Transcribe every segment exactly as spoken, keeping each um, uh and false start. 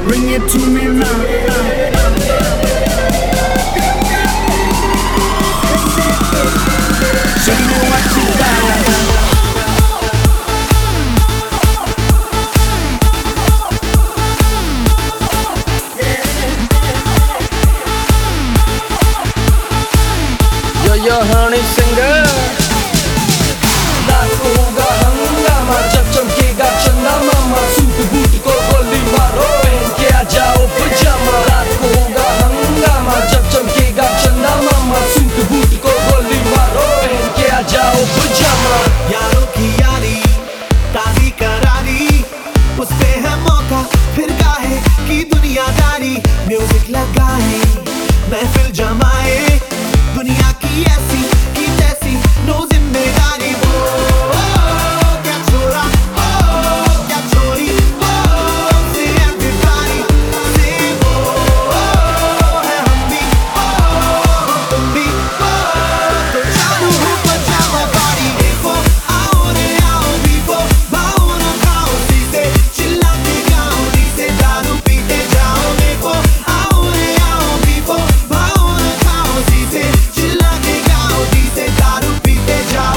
Bring it to me now. Show me what you got. Yo yo honey singer, रात को होगा हंगामा जब चमकेगा चंदा मामा, सूट बूट को गोली मारो पहन के आ जाओ पजामा। रात को होगा हंगामा जब चमकेगा चंदा मामा, सूट बूट को गोली मारो पहन के आ जाओ पजामा। यारों की यारी ताज़ी करारी, उस पे है मौका फिर काहे की दुनियादारी। म्यूजिक लगाए महफिल जमाए, दुनिया की ऐसी की तैसी नो जिम्मेदारी। वो क्या छोरा ओ क्या छोरी, ओ से everybody से वो है हम भी ओ तुम भी ओ, तो चालू हो पजामा पार्टी। देखो आओ रे आओ बीबो, बाओ ना खाओ सीसे, चिल्ला के गाओ दी से दारू पीते जाओ। देखो आओ रे आओ बीबो, बाओ ना खाओ सीसे, चिल्ला के गाओ दी से दारू पीते जाओ।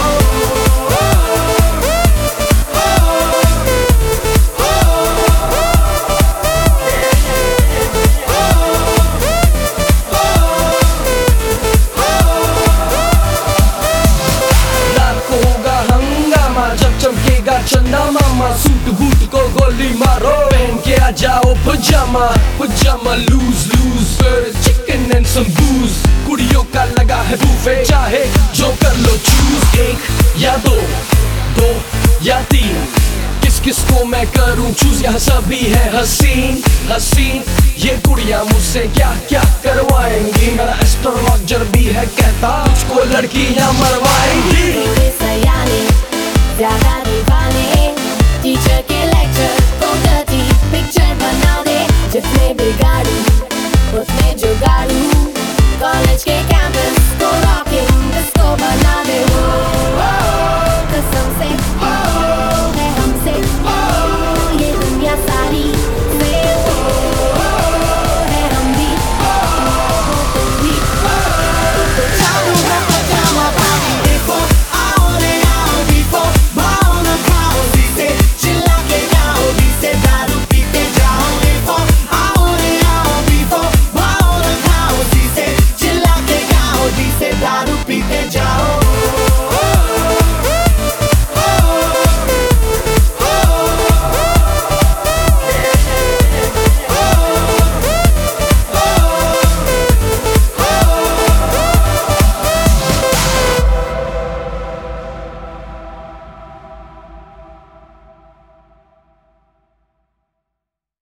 रात को होगा हंगामा जब चमकेगा चंदा मामा, सूट बूट को गोली मारो पहन के आ जाओ पजामा। पजामा loose loose chicken and some booze, कुड़ियों का लगा है बूफे, चाहे जो कर लो चूज। एक या दो, दो या तीन, किस किस को मैं करूं चूज, यहाँ सभी है हसीन हसीन। ये कुड़ियां मुझसे क्या क्या करवाएंगी, मेरा एस्ट्रोलॉजर भी है कहता तुझको लड़कियां मरवाएंगी।